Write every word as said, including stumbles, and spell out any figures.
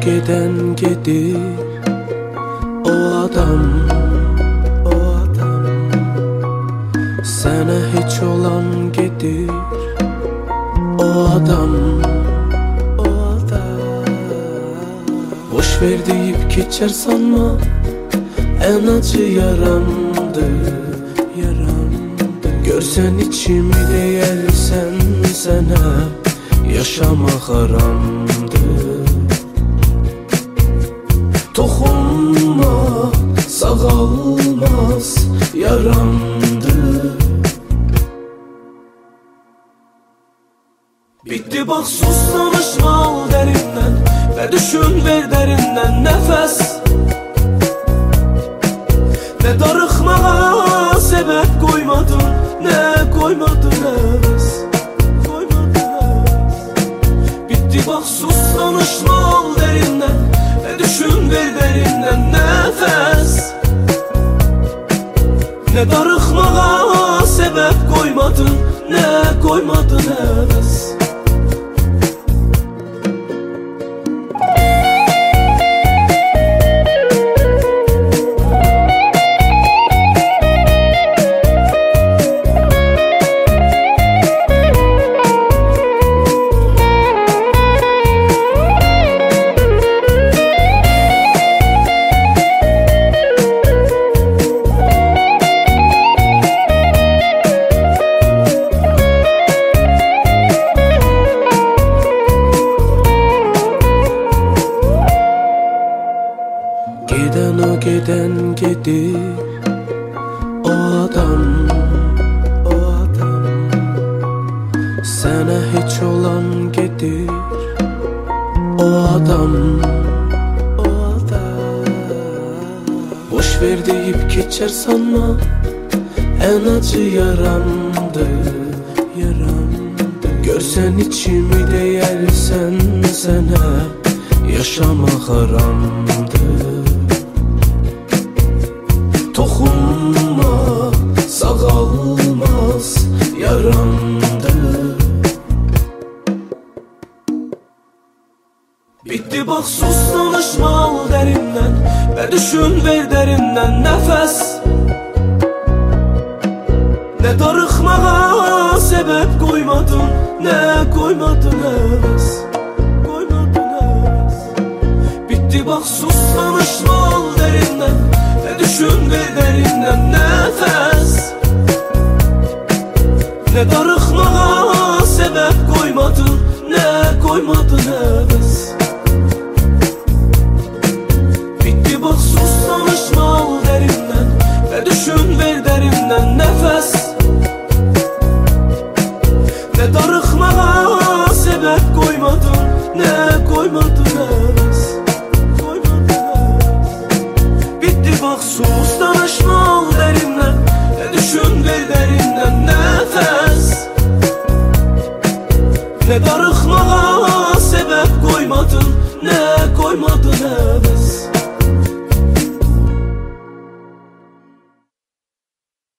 geden gedir, o adam, o adam. Sənə heç olan gedir, o adam, o adam. Boş ver deyip keçər sanma, ən acı yaramdır, yaramdır. Görsən içimi deyərsən sənə, yaşamaq haramdır. Toxunma, sağalmaz yaramdır. Bitti bax sus, danışma al dərindən və düşün ver dərindən nəfəs. Nə darıxmağa səbəb qoymadın, nə qoymadın həvəs. Bitti bax sus, danışma al dərindən və düşün ver dərindən nəfəs. Nə darıxmağa səbəb qoymadın, nə qoymadın həvəs. Geden o geden gedir, o adam, o adam. Sənə heç olan gedir, o adam, o adam. Boş ver deyip keçər sanma, ən acı yaramdır, yaramdır. Görsən içimi deyərsən sənə, yaşamaq haramdır. Toxunma, sağalmaz yaramdır. Bitti bax sus, danışma al dərindən və düşün ver dərindən nəfəs. Nə darıxmağa səbəb qoymadın, nə qoymadın həvəs. Bitti bax sus, danışma al dərindən və düşün ver dərindən nəfəs. Nə darıxmağa səbəb qoymadın, nə qoymadın həvəs.